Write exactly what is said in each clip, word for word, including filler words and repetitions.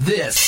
This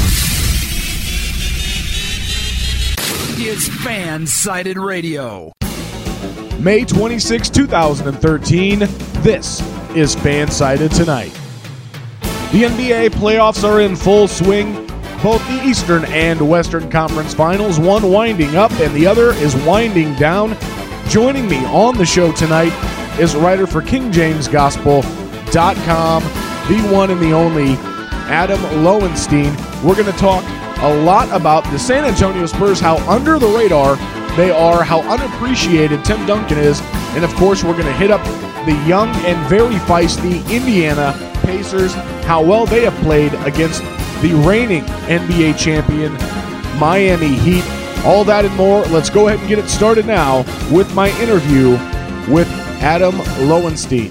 is Fansided Radio. May twenty-sixth, twenty thirteen. This is Fansided Tonight. The N B A playoffs are in full swing. Both the Eastern and Western Conference Finals, one winding up and the other is winding down. Joining me on the show tonight is writer for King James Gospel dot com, the one and the only Adam Lowenstein. We're going to talk a lot about the San Antonio Spurs, how under the radar they are, how unappreciated Tim Duncan is, and of course we're going to hit up the young and very feisty Indiana Pacers, how well they have played against the reigning N B A champion Miami Heat. All that and more. Let's go ahead and get it started now with my interview with Adam Lowenstein.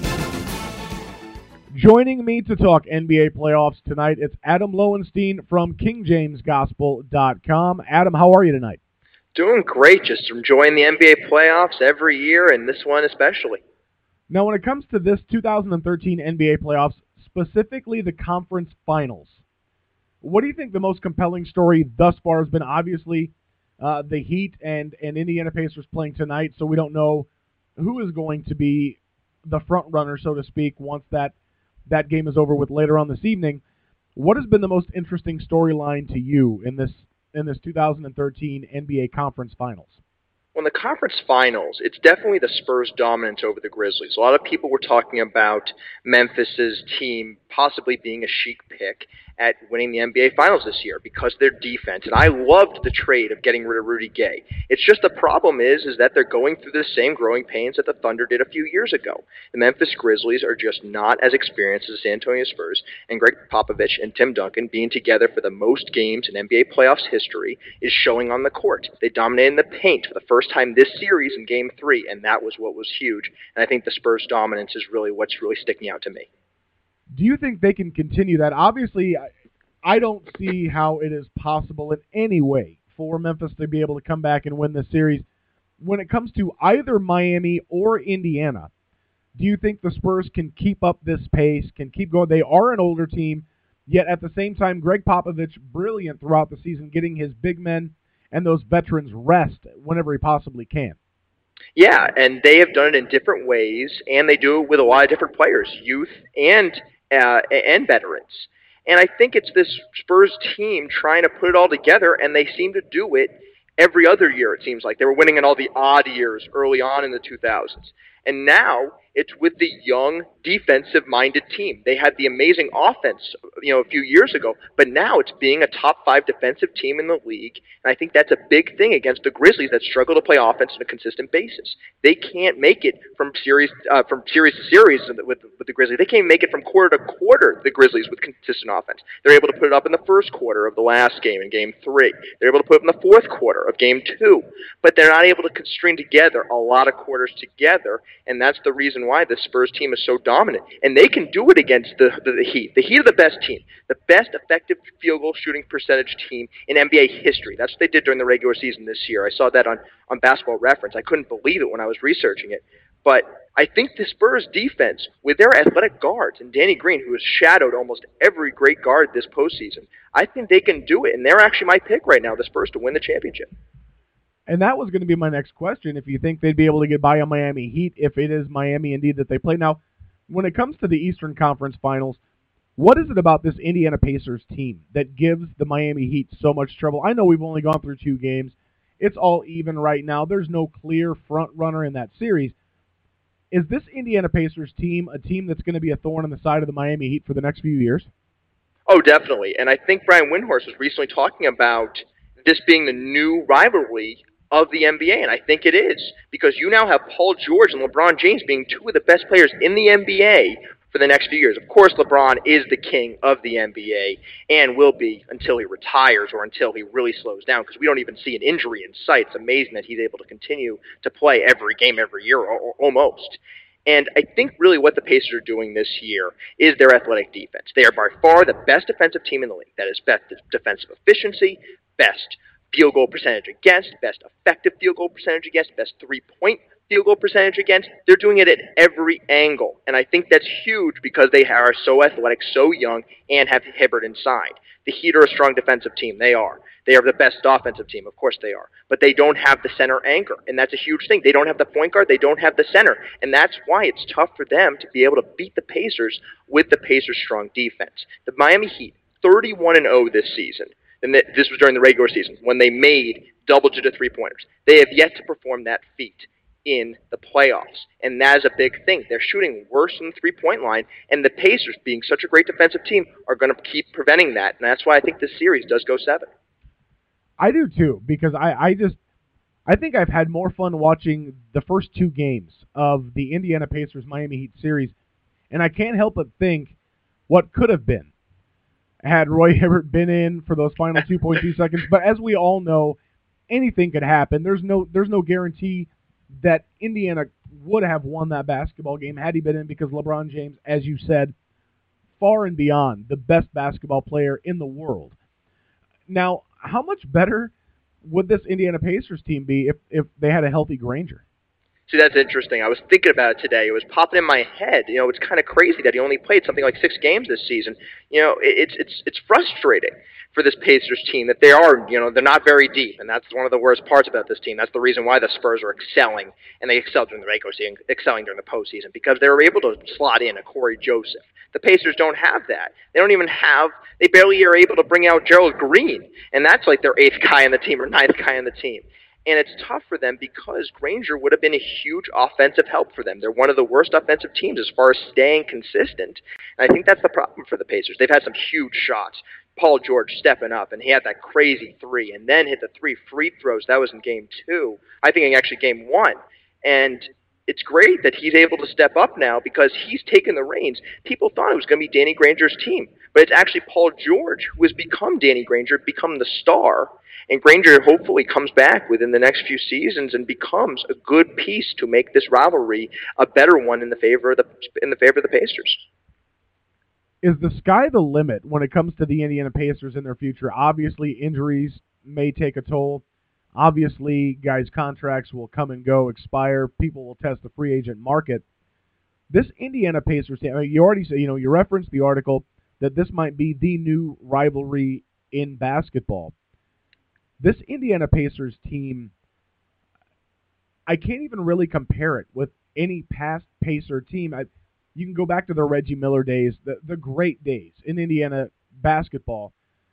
Joining me to talk N B A playoffs tonight, it's Adam Lowenstein from King James Gospel dot com. Adam, how are you tonight? Doing great. Just enjoying the N B A playoffs every year, and this one especially. Now, when it comes to this two thousand thirteen N B A playoffs, specifically the conference finals, what do you think the most compelling story thus far has been? Obviously, uh, the Heat and, and Indiana Pacers playing tonight, so we don't know who is going to be the front runner, so to speak, once that that game is over with later on this evening. What has been the most interesting storyline to you in this in this two thousand thirteen N B A Conference Finals? Well, in the conference finals, it's definitely the Spurs' dominance over the Grizzlies. A lot of people were talking about Memphis's team possibly being a chic pick at winning the N B A Finals this year because of their defense. And I loved the trade of getting rid of Rudy Gay. It's just the problem is, is that they're going through the same growing pains that the Thunder did a few years ago. The Memphis Grizzlies are just not as experienced as the San Antonio Spurs, and Greg Popovich and Tim Duncan being together for the most games in N B A playoffs history is showing on the court. They dominated in the paint for the first time this series in Game three, and that was what was huge. And I think the Spurs' dominance is really what's really sticking out to me. Do you think they can continue that? Obviously, I don't see how it is possible in any way for Memphis to be able to come back and win this series. When it comes to either Miami or Indiana, do you think the Spurs can keep up this pace, can keep going? They are an older team, yet at the same time, Greg Popovich, brilliant throughout the season, getting his big men and those veterans rest whenever he possibly can. Yeah, and they have done it in different ways, and they do it with a lot of different players, youth and uh, and veterans. And I think it's this Spurs team trying to put it all together, and they seem to do it every other year, it seems like. They were winning in all the odd years early on in the two thousands. And now it's with the young, defensive-minded team. They had the amazing offense, you know, a few years ago, but now it's being a top five defensive team in the league. And I think that's a big thing against the Grizzlies that struggle to play offense on a consistent basis. They can't make it from series uh, from series to series with, with the Grizzlies. They can't make it from quarter to quarter, the Grizzlies, with consistent offense. They're able to put it up in the first quarter of the last game in Game three. They're able to put it up in the fourth quarter of Game two. But they're not able to string together a lot of quarters together, and that's the reason why the Spurs team is so dominant. And they can do it against the, the, the Heat. The Heat are the best team, the best effective field goal shooting percentage team in N B A history. That's what they did during the regular season this year. I saw that on, on Basketball Reference. I couldn't believe it when I was researching it. But I think the Spurs defense, with their athletic guards, and Danny Green, who has shadowed almost every great guard this postseason, I think they can do it. And they're actually my pick right now, the Spurs, to win the championship. And that was going to be my next question, if you think they'd be able to get by on Miami Heat, if it is Miami indeed that they play. Now, when it comes to the Eastern Conference Finals, what is it about this Indiana Pacers team that gives the Miami Heat so much trouble? I know we've only gone through two games. It's all even right now. There's no clear front runner in that series. Is this Indiana Pacers team a team that's going to be a thorn in the side of the Miami Heat for the next few years? Oh, definitely. And I think Brian Windhorst was recently talking about this being the new rivalry of the N B A, and I think it is, because you now have Paul George and LeBron James being two of the best players in the N B A for the next few years. Of course, LeBron is the king of the N B A and will be until he retires or until he really slows down, because we don't even see an injury in sight. It's amazing that he's able to continue to play every game every year, or, or almost. And I think really what the Pacers are doing this year is their athletic defense. They are by far the best defensive team in the league. That is best defensive efficiency, best field goal percentage against, best effective field goal percentage against, best three-point field goal percentage against, they're doing it at every angle. And I think that's huge because they are so athletic, so young, and have Hibbert inside. The Heat are a strong defensive team. They are. They are the best offensive team. Of course they are. But they don't have the center anchor, and that's a huge thing. They don't have the point guard. They don't have the center. And that's why it's tough for them to be able to beat the Pacers with the Pacers' strong defense. The Miami Heat, thirty-one and oh this season. And this was during the regular season when they made double-digit three-pointers. They have yet to perform that feat in the playoffs, and that is a big thing. They're shooting worse than the three-point line, and the Pacers, being such a great defensive team, are going to keep preventing that, and that's why I think this series does go seven. I do too, because I, I just I think I've had more fun watching the first two games of the Indiana Pacers-Miami Heat series, and I can't help but think what could have been had Roy Hibbert been in for those final two point two seconds. But as we all know, anything could happen. There's no there's no guarantee that Indiana would have won that basketball game had he been in, because LeBron James, as you said, far and beyond the best basketball player in the world. Now, how much better would this Indiana Pacers team be if, if they had a healthy Granger? See, that's interesting. I was thinking about it today. It was popping in my head. You know, it's kind of crazy that he only played something like six games this season. You know, it's it's it's frustrating for this Pacers team that they are, you know, they're not very deep, and that's one of the worst parts about this team. That's the reason why the Spurs are excelling, and they excelled during the regular season, excelling during the postseason, because they were able to slot in a Corey Joseph. The Pacers don't have that. They don't even have, they barely are able to bring out Gerald Green, and that's like their eighth guy on the team or ninth guy on the team. And it's tough for them because Granger would have been a huge offensive help for them. They're one of the worst offensive teams as far as staying consistent. And I think that's the problem for the Pacers. They've had some huge shots. Paul George stepping up, and he had that crazy three, and then hit the three free throws. That was in game two. I think in actually game one. And it's great that he's able to step up now because he's taken the reins. People thought it was going to be Danny Granger's team, but it's actually Paul George who has become Danny Granger, become the star. And Granger hopefully comes back within the next few seasons and becomes a good piece to make this rivalry a better one in the favor of the in the favor of the Pacers. Is the sky the limit when it comes to the Indiana Pacers in their future? Obviously, injuries may take a toll. Obviously, guys' contracts will come and go, expire. People will test the free agent market. This Indiana Pacers team, I mean, you already said, you know, you referenced the article that this might be the new rivalry in basketball. This Indiana Pacers team, I can't even really compare it with any past Pacer team. I, you can go back to the Reggie Miller days, the, the great days in Indiana basketball.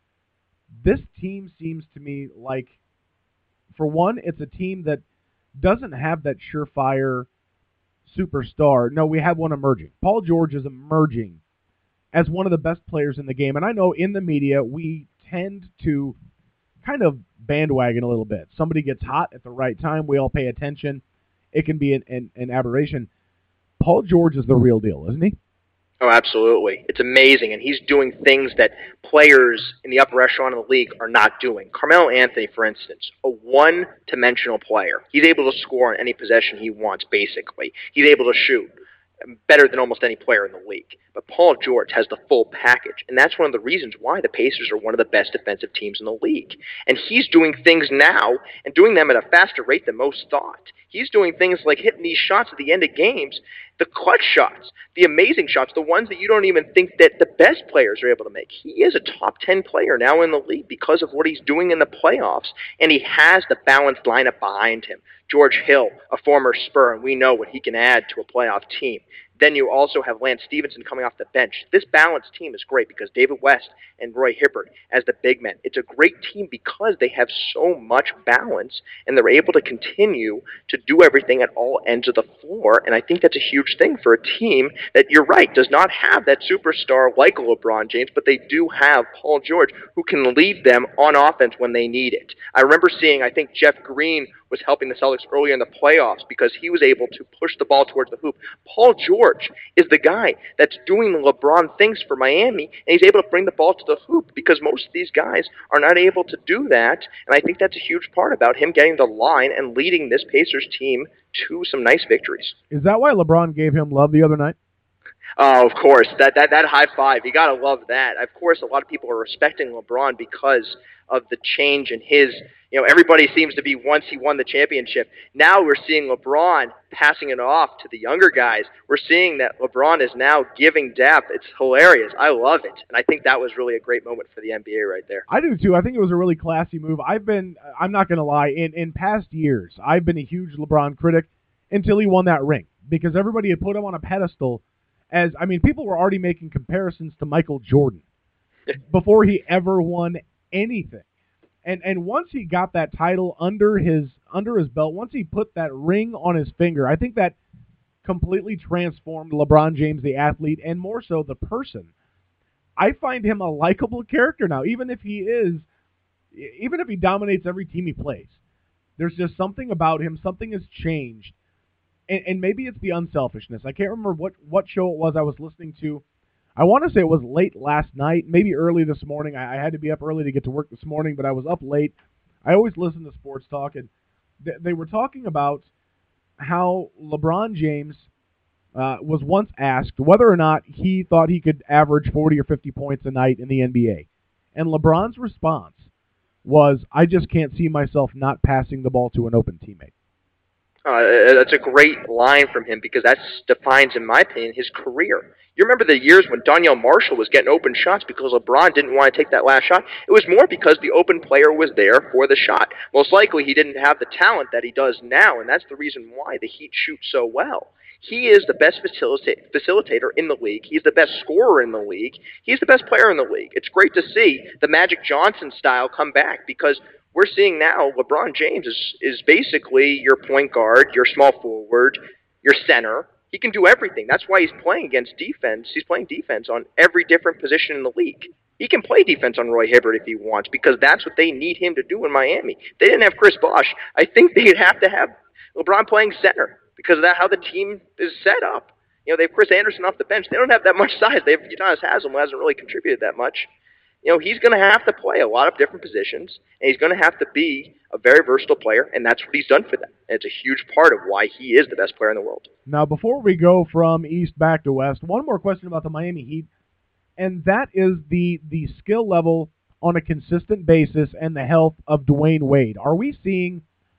This team seems to me like, for one, it's a team that doesn't have that surefire superstar. No, we have one emerging. Paul George is emerging as one of the best players in the game. And I know in the media we tend to kind of bandwagon a little bit. Somebody gets hot at the right time, we all pay attention. It can be an, an, an aberration. Paul George is the real deal, isn't he? Oh, absolutely. It's amazing, and he's doing things that players in the upper echelon of the league are not doing. Carmelo Anthony, for instance, a one-dimensional player. He's able to score on any possession he wants, basically. He's able to shoot better than almost any player in the league. But Paul George has the full package, and that's one of the reasons why the Pacers are one of the best defensive teams in the league. And he's doing things now, and doing them at a faster rate than most thought. He's doing things like hitting these shots at the end of games, the clutch shots, the amazing shots, the ones that you don't even think that the best players are able to make. He is a top ten player now in the league because of what he's doing in the playoffs, and he has the balanced lineup behind him. George Hill, a former Spur, and we know what he can add to a playoff team. Then you also have Lance Stevenson coming off the bench. This balanced team is great because David West and Roy Hibbert as the big men. It's a great team because they have so much balance, and they're able to continue to do everything at all ends of the floor. And I think that's a huge thing for a team that, you're right, does not have that superstar like LeBron James, but they do have Paul George who can lead them on offense when they need it. I remember seeing, I think Jeff Green was helping the Celtics earlier in the playoffs because he was able to push the ball towards the hoop. Paul George is the guy that's doing the LeBron things for Miami, and he's able to bring the ball to the hoop because most of these guys are not able to do that, and I think that's a huge part about him getting the line and leading this Pacers team to some nice victories. Is that why LeBron gave him love the other night? Oh, of course. That that that high five. You gotta love that. Of course, a lot of people are respecting LeBron because of the change in his. You know, everybody seems to be once he won the championship. Now we're seeing LeBron passing it off to the younger guys. We're seeing that LeBron is now giving depth. It's hilarious. I love it, and I think that was really a great moment for the N B A right there. I do too. I think it was a really classy move. I've been. I'm not going to lie. In in past years, I've been a huge LeBron critic until he won that ring because everybody had put him on a pedestal. As I mean, people were already making comparisons to Michael Jordan before he ever won anything. And and once he got that title under his under his belt, once he put that ring on his finger, I think that completely transformed LeBron James, the athlete, and more so the person. I find him a likable character now, even if he is, even if he dominates every team he plays. There's just something about him. Something has changed. And, and maybe it's the unselfishness. I can't remember what, what show it was I was listening to. I want to say it was late last night, maybe early this morning. I, I had to be up early to get to work this morning, but I was up late. I always listen to sports talk, and th- they were talking about how LeBron James uh, was once asked whether or not he thought he could average forty or fifty points a night in the N B A. And LeBron's response was, I just can't see myself not passing the ball to an open teammate. Uh, that's a great line from him because that defines, in my opinion, his career. You remember the years when Donyell Marshall was getting open shots because LeBron didn't want to take that last shot? It was more because the open player was there for the shot. Most likely he didn't have the talent that he does now, and that's the reason why the Heat shoot so well. He is the best facilita- facilitator in the league. He's the best scorer in the league. He's the best player in the league. It's great to see the Magic Johnson style come back because we're seeing now LeBron James is, is basically your point guard, your small forward, your center. He can do everything. That's why he's playing against defense. He's playing defense on every different position in the league. He can play defense on Roy Hibbert if he wants because that's what they need him to do in Miami. If they didn't have Chris Bosh, I think they'd have to have LeBron playing center because of that, how the team is set up. You know, they have Chris Anderson off the bench. They don't have that much size. They have Udonis Haslem, who hasn't really contributed that much. You know, he's going to have to play a lot of different positions, and he's going to have to be a very versatile player, and that's what he's done for them. And it's a huge part of why he is the best player in the world. Now, before we go from east back to west, one more question about the Miami Heat, and that is the the skill level on a consistent basis and the health of Dwayne Wade. Are we seeing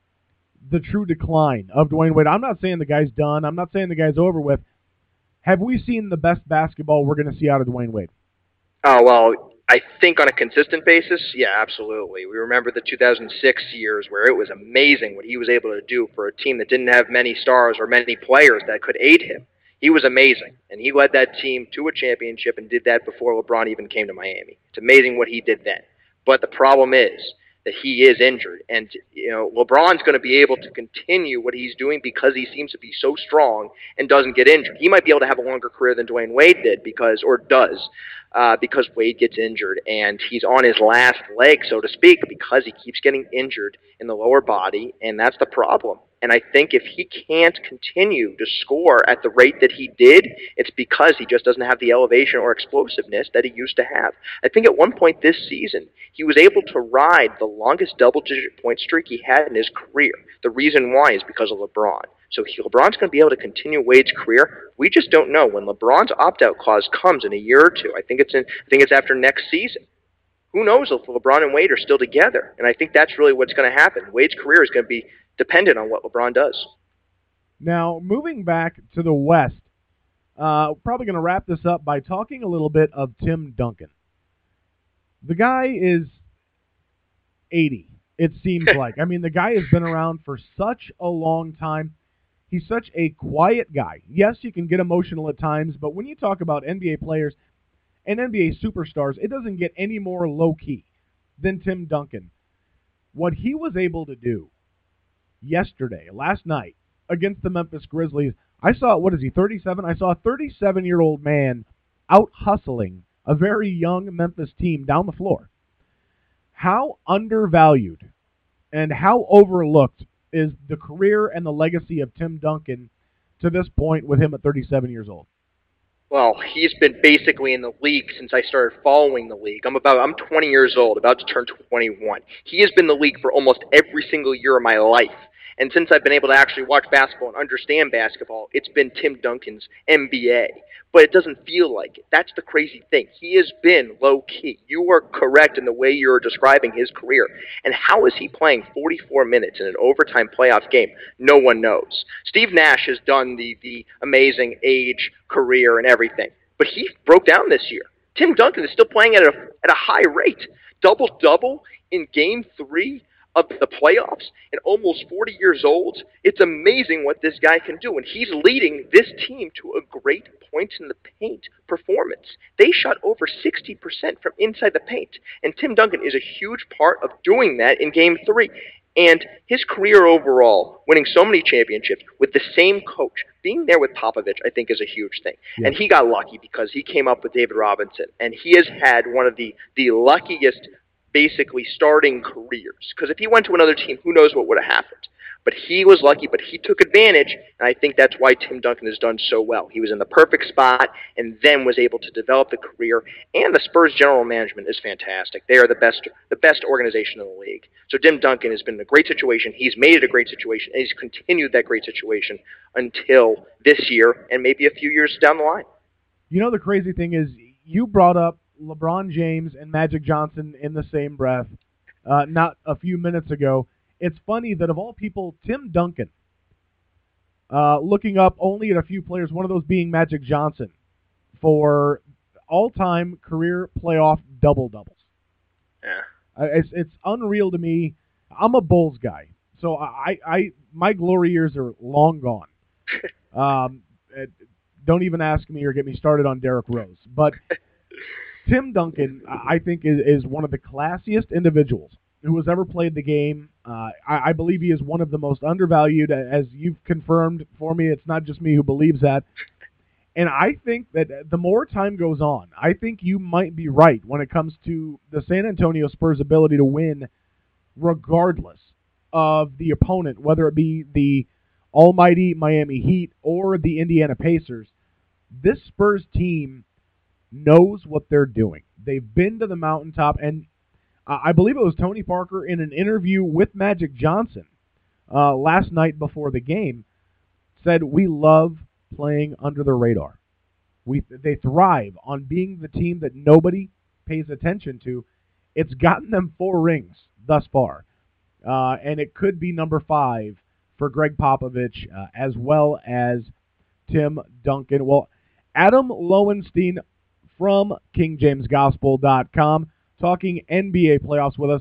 the true decline of Dwayne Wade? I'm not saying the guy's done. I'm not saying the guy's over with. Have we seen the best basketball we're going to see out of Dwayne Wade? Oh, well, I think on a consistent basis, yeah, absolutely. We remember the two thousand six years where it was amazing what he was able to do for a team that didn't have many stars or many players that could aid him. He was amazing, and he led that team to a championship and did that before LeBron even came to Miami. It's amazing what he did then. But the problem is that he is injured, and you know LeBron's going to be able to continue what he's doing because he seems to be so strong and doesn't get injured. He might be able to have a longer career than Dwayne Wade did because, or does, uh, because Wade gets injured and he's on his last leg, so to speak, because he keeps getting injured in the lower body, and that's the problem. And I think if he can't continue to score at the rate that he did, it's because he just doesn't have the elevation or explosiveness that he used to have. I think at one point this season, he was able to ride the longest double-digit point streak he had in his career. The reason why is because of LeBron. So he, LeBron's going to be able to continue Wade's career. We just don't know. When LeBron's opt-out clause comes in a year or two, I think it's in, I think it's after next season. Who knows if LeBron and Wade are still together? And I think that's really what's going to happen. Wade's career is going to be dependent on what LeBron does. Now, moving back to the West, uh, probably going to wrap this up by talking a little bit of Tim Duncan. The guy is eighty, it seems like. I mean, the guy has been around for such a long time. He's such a quiet guy. Yes, you can get emotional at times, but when you talk about N B A players and N B A superstars, it doesn't get any more low-key than Tim Duncan. What he was able to do yesterday, last night, against the Memphis Grizzlies, I saw, what is he, thirty-seven? I saw a thirty-seven-year-old man out-hustling a very young Memphis team down the floor. How undervalued and how overlooked is the career and the legacy of Tim Duncan to this point with him at thirty-seven years old? Well, he's been basically in the league since I started following the league. I'm about I'm twenty years old, about to turn twenty-one. He has been in the league for almost every single year of my life. And since I've been able to actually watch basketball and understand basketball, it's been Tim Duncan's N B A. But it doesn't feel like it. That's the crazy thing. He has been low-key. You are correct in the way you're describing his career. And how is he playing forty-four minutes in an overtime playoff game? No one knows. Steve Nash has done the, the amazing age, career, and everything. But he broke down this year. Tim Duncan is still playing at a, at a high rate. Double-double in Game three of the playoffs and almost forty years old. It's amazing what this guy can do, and he's leading this team to a great points in the paint performance. They shot over sixty percent from inside the paint, and Tim Duncan is a huge part of doing that in Game three. And his career overall, winning so many championships with the same coach, being there with Popovich, I think is a huge thing. Yeah. And he got lucky because he came up with David Robinson, and he has had one of the, the luckiest basically starting careers. Because if he went to another team, who knows what would have happened. But he was lucky, but he took advantage, and I think that's why Tim Duncan has done so well. He was in the perfect spot and then was able to develop the career, and the Spurs general management is fantastic. They are the best the best organization in the league. So Tim Duncan has been in a great situation. He's made it a great situation, and he's continued that great situation until this year and maybe a few years down the line. You know, the crazy thing is you brought up LeBron James and Magic Johnson in the same breath uh, not a few minutes ago. It's funny that of all people, Tim Duncan, uh, looking up only at a few players, one of those being Magic Johnson, for all-time career playoff double-doubles. Yeah. Uh, it's it's unreal to me. I'm a Bulls guy, so I, I my glory years are long gone. um, don't even ask me or get me started on Derrick Rose. But Tim Duncan, I think, is, is one of the classiest individuals who has ever played the game. Uh, I, I believe he is one of the most undervalued, as you've confirmed for me. It's not just me who believes that. And I think that the more time goes on, I think you might be right when it comes to the San Antonio Spurs' ability to win regardless of the opponent, whether it be the almighty Miami Heat or the Indiana Pacers. This Spurs team knows what they're doing. They've been to the mountaintop, and I believe it was Tony Parker in an interview with Magic Johnson uh, last night before the game said, we love playing under the radar. We They thrive on being the team that nobody pays attention to. It's gotten them four rings thus far, uh, and it could be number five for Greg Popovich uh, as well as Tim Duncan. Well, Adam Lowenstein from King James Gospel dot com talking N B A playoffs with us.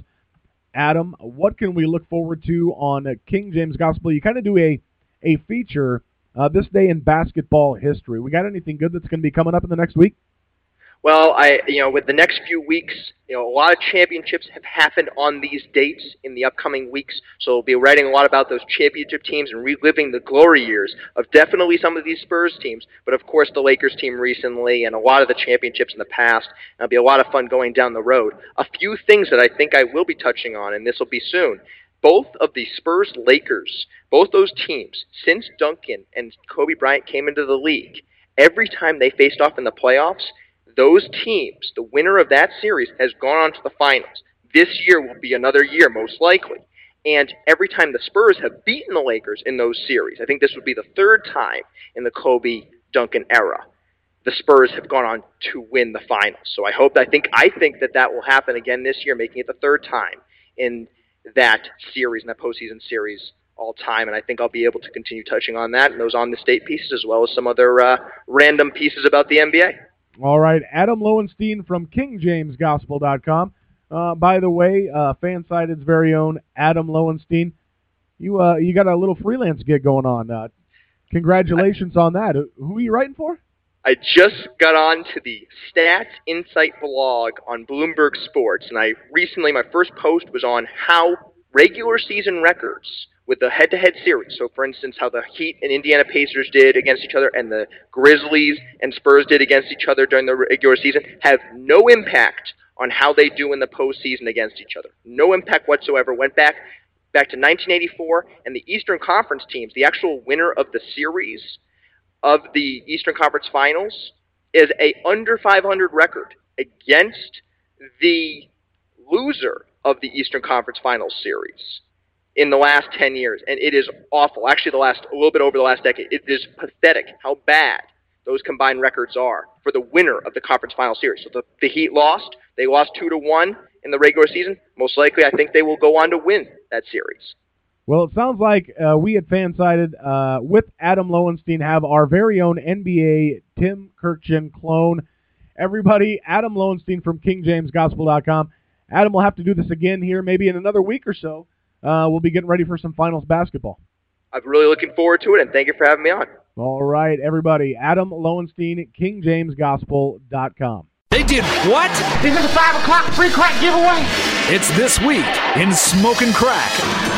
Adam, what can we look forward to on King James Gospel? You kind of do a, a feature uh, this day in basketball history. We got anything good that's going to be coming up in the next week? Well, I, you know, with the next few weeks, you know, a lot of championships have happened on these dates in the upcoming weeks. So we'll be writing a lot about those championship teams and reliving the glory years of definitely some of these Spurs teams, but of course the Lakers team recently and a lot of the championships in the past. It'll be a lot of fun going down the road. A few things that I think I will be touching on, and this will be soon. Both of the Spurs Lakers, both those teams, since Duncan and Kobe Bryant came into the league, every time they faced off in the playoffs, those teams, the winner of that series, has gone on to the finals. This year will be another year, most likely. And every time the Spurs have beaten the Lakers in those series, I think this would be the third time in the Kobe-Duncan era, the Spurs have gone on to win the finals. So I hope, I think, I think that that will happen again this year, making it the third time in that series, in that postseason series all time. And I think I'll be able to continue touching on that and those on-the-state pieces, as well as some other uh, random pieces about the N B A. All right, Adam Lowenstein from King James Gospel dot com. Uh, by the way, uh, Fansided's very own Adam Lowenstein, you uh, you got a little freelance gig going on. Uh, congratulations I, on that. Who are you writing for? I just got on to the Stats Insight blog on Bloomberg Sports, and I recently, my first post was on how regular season records with the head-to-head series. So, for instance, how the Heat and Indiana Pacers did against each other and the Grizzlies and Spurs did against each other during the regular season have no impact on how they do in the postseason against each other. No impact whatsoever. Went back back to nineteen eighty-four, and the Eastern Conference teams, the actual winner of the series of the Eastern Conference Finals, is a under five hundred record against the loser of the Eastern Conference Finals series. in the last ten years, and it is awful. Actually, the last a little bit over the last decade, it is pathetic how bad those combined records are for the winner of the conference final series. So the, the Heat lost. They lost two to one in the regular season. Most likely, I think they will go on to win that series. Well, it sounds like uh, we at Fansided, uh, with Adam Lowenstein, have our very own N B A Tim Kurkjian clone. Everybody, Adam Lowenstein from King James Gospel dot com. Adam will have to do this again here maybe in another week or so. Uh, we'll be getting ready for some finals basketball. I'm really looking forward to it, and thank you for having me on. All right, everybody. Adam Lowenstein, King James Gospel dot com. They did what? Is it a five o'clock free crack giveaway? It's this week in Smoking Crack.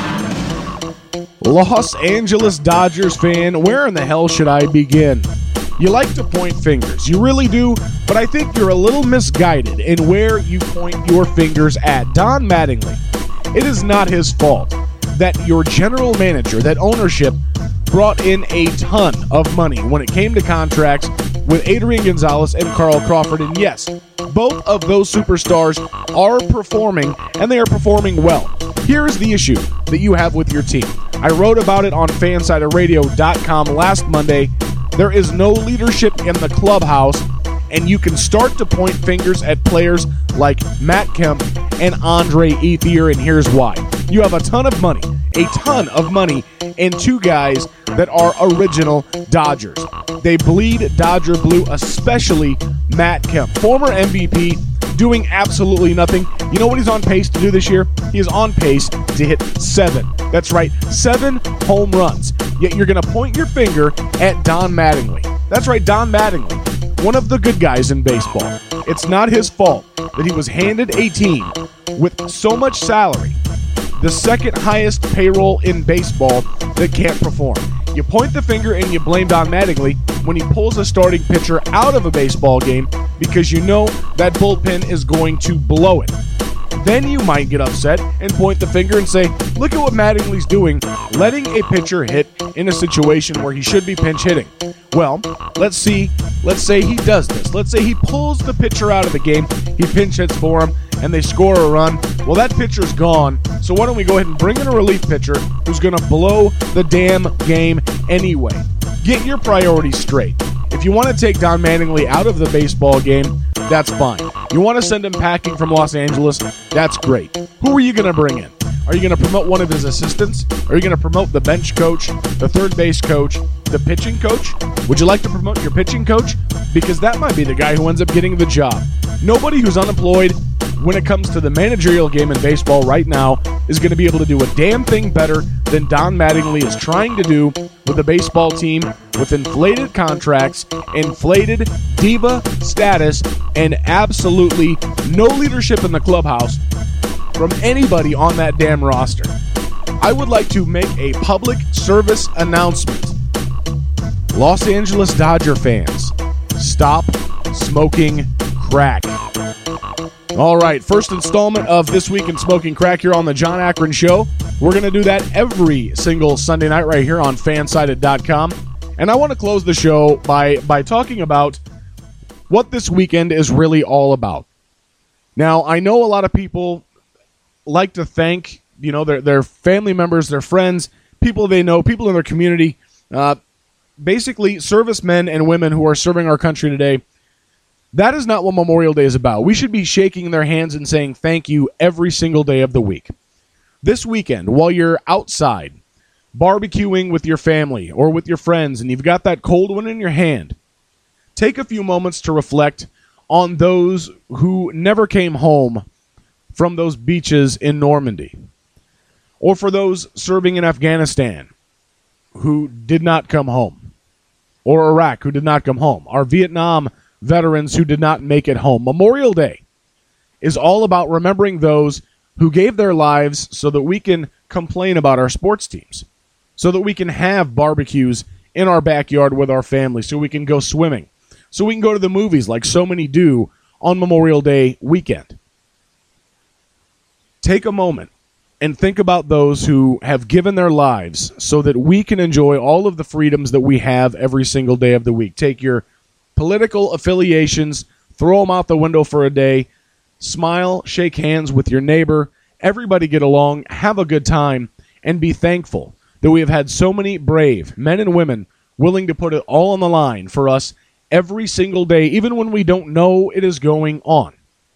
Los Angeles Dodgers fan, where in the hell should I begin? You like to point fingers. You really do, but I think you're a little misguided in where you point your fingers at. Don Mattingly. It is not his fault that your general manager, that ownership, brought in a ton of money when it came to contracts with Adrian Gonzalez and Carl Crawford. And yes, both of those superstars are performing, and they are performing well. Here's the issue that you have with your team. I wrote about it on Fansided Radio dot com last Monday. There is no leadership in the clubhouse, and you can start to point fingers at players like Matt Kemp and Andre Ethier, and here's why. You have a ton of money, a ton of money, and two guys that are original Dodgers. They bleed Dodger blue, especially Matt Kemp, former M V P, doing absolutely nothing. You know what he's on pace to do this year? He is on pace to hit seven. That's right, seven home runs. Yet you're going to point your finger at Don Mattingly. That's right, Don Mattingly, one of the good guys in baseball. It's not his fault that he was handed a team with so much salary, the second highest payroll in baseball, that can't perform. You point the finger and you blame Don Mattingly when he pulls a starting pitcher out of a baseball game because you know that bullpen is going to blow it. Then you might get upset and point the finger and say, look at what Mattingly's doing, letting a pitcher hit in a situation where he should be pinch hitting. Well, let's see, let's say he does this. Let's say he pulls the pitcher out of the game, he pinch hits for him, and they score a run. Well, that pitcher's gone, so why don't we go ahead and bring in a relief pitcher who's going to blow the damn game anyway. Get your priorities straight. If you want to take Don Mattingly out of the baseball game, that's fine. You want to send him packing from Los Angeles, that's great. Who are you going to bring in? Are you going to promote one of his assistants? Are you going to promote the bench coach, the third base coach, the pitching coach? Would you like to promote your pitching coach? Because that might be the guy who ends up getting the job. Nobody who's unemployed when it comes to the managerial game in baseball right now is going to be able to do a damn thing better than Don Mattingly is trying to do with a baseball team with inflated contracts, inflated diva status, and absolutely no leadership in the clubhouse from anybody on that damn roster. I would like to make a public service announcement. Los Angeles Dodger fans, stop smoking crack. All right, first installment of This Week in Smoking Crack here on the John Akron Show. We're going to do that every single Sunday night right here on Fansided dot com. And I want to close the show by, by talking about what this weekend is really all about. Now, I know a lot of people like to thank, you know, their, their family members, their friends, people they know, people in their community, uh, basically servicemen and women who are serving our country today. That is not what Memorial Day is about. We should be shaking their hands and saying thank you every single day of the week. This weekend, while you're outside barbecuing with your family or with your friends and you've got that cold one in your hand, take a few moments to reflect on those who never came home from those beaches in Normandy, or for those serving in Afghanistan who did not come home, or Iraq who did not come home, our Vietnam veterans who did not make it home. Memorial Day is all about remembering those who gave their lives so that we can complain about our sports teams, so that we can have barbecues in our backyard with our family, so we can go swimming, so we can go to the movies like so many do on Memorial Day weekend. Take a moment and think about those who have given their lives so that we can enjoy all of the freedoms that we have every single day of the week. Take your political affiliations, throw them out the window for a day, smile, shake hands with your neighbor, everybody get along, have a good time, and be thankful that we have had so many brave men and women willing to put it all on the line for us every single day, even when we don't know it is going on.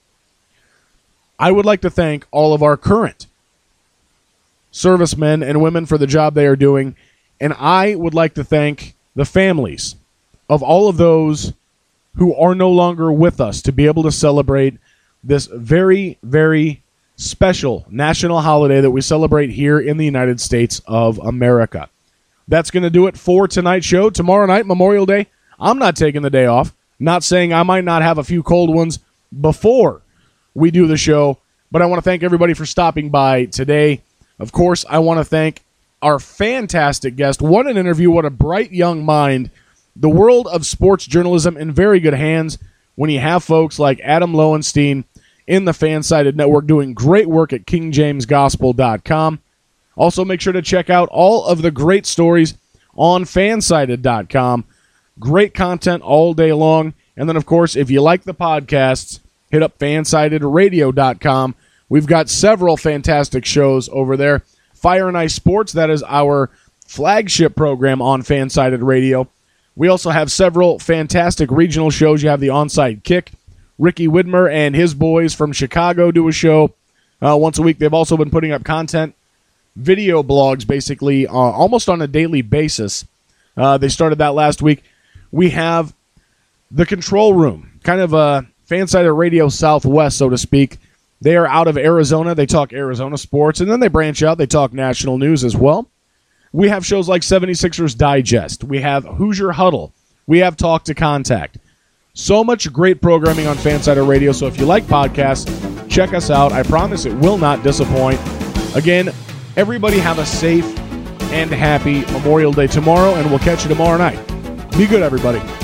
I would like to thank all of our current servicemen and women for the job they are doing, and I would like to thank the families of all of those who are no longer with us to be able to celebrate this very, very special national holiday that we celebrate here in the United States of America. That's going to do it for tonight's show. Tomorrow night, Memorial Day, I'm not taking the day off. Not saying I might not have a few cold ones before we do the show, but I want to thank everybody for stopping by today. Of course, I want to thank our fantastic guest. What an interview. What a bright young mind. The world of sports journalism in very good hands when you have folks like Adam Lowenstein in the Fansided Network doing great work at king james gospel dot com. Also, make sure to check out all of the great stories on fansided dot com. Great content all day long. And then, of course, if you like the podcasts, hit up fansided radio dot com. We've got several fantastic shows over there. Fire and Ice Sports, that is our flagship program on Fansided Radio. We also have several fantastic regional shows. You have the Onside Kick. Ricky Widmer and his boys from Chicago do a show uh, once a week. They've also been putting up content, video blogs, basically, uh, almost on a daily basis. Uh, they started that last week. We have the Control Room, kind of a Fansided Radio Southwest, so to speak. They are out of Arizona. They talk Arizona sports, and then they branch out. They talk national news as well. We have shows like seventy-sixers Digest. We have Hoosier Huddle. We have Talk to Contact. So much great programming on Fansided Radio, so if you like podcasts, check us out. I promise it will not disappoint. Again, everybody have a safe and happy Memorial Day tomorrow, and we'll catch you tomorrow night. Be good, everybody.